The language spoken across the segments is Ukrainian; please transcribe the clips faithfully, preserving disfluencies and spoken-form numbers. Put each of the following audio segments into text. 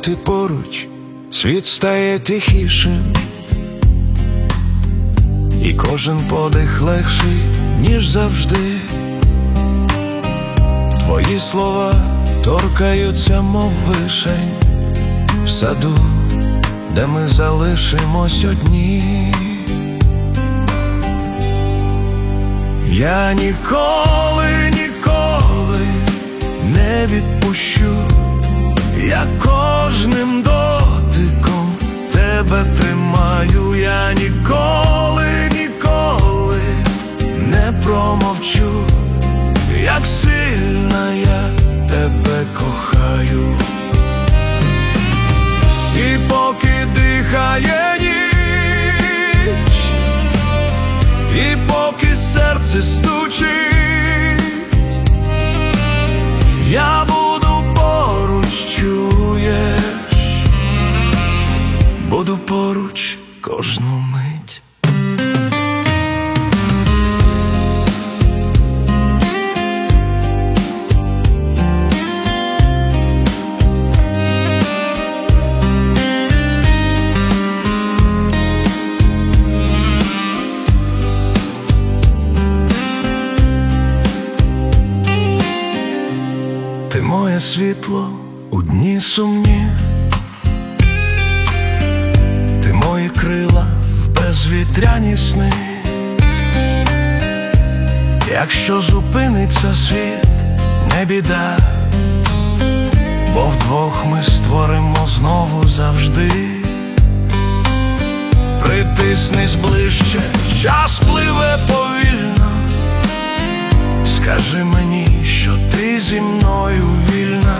ти поруч, світ стає тихішим, і кожен подих легший, ніж завжди. Твої слова торкаються, мов вишень, в саду, де ми залишимось одні. Я ніколи, ніколи не відпущу, я кожним дотиком тебе тримаю. Я ніколи, ніколи не промовчу, як сильно я тебе кохаю. І поки дихає ніч, і поки серце стучить, я буду поруч, чуєш, буду поруч кожну мить. Ти моє світло у дні сумні, ти мої крила в безвітряні сни. Якщо зупиниться світ, не біда, бо вдвох ми створимо знову завжди. Притиснись ближче, час пливе повільно, скажи мені, що ти зі мною вільна.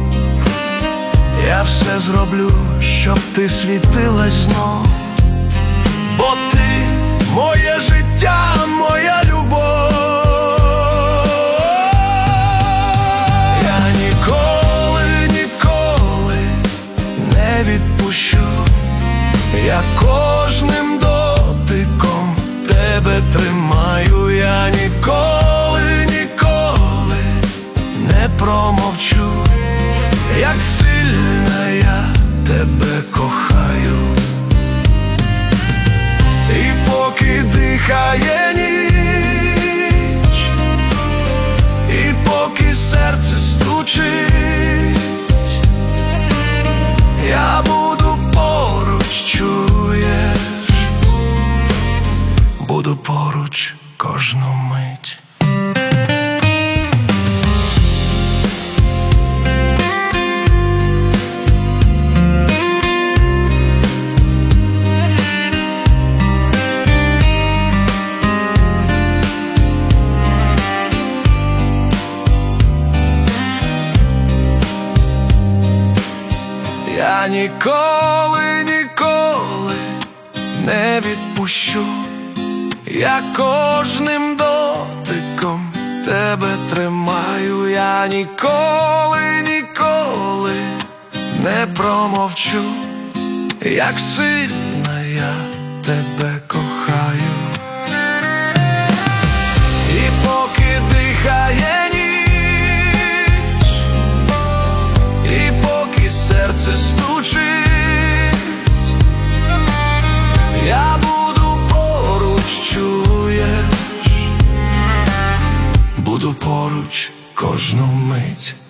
Я все зроблю, щоб ти світилась знов, бо ти моє життя, моя любов. Я ніколи, ніколи не відпущу, я кожним дотиком тебе тримаю. Я ніколи, ніколи не промовчу, як сильно я тебе кохаю. І поки дихає ніч, і поки серце стучить, я буду поруч, чуєш, буду поруч кожну мить. Я ніколи, ніколи не відпущу, я кожним дотиком тебе тримаю. Я ніколи, ніколи не промовчу, як сильно я тебе кохаю. І поки дихає ніч, і поки серце стучить, я буду поруч, чуєш, буду поруч кожну мить.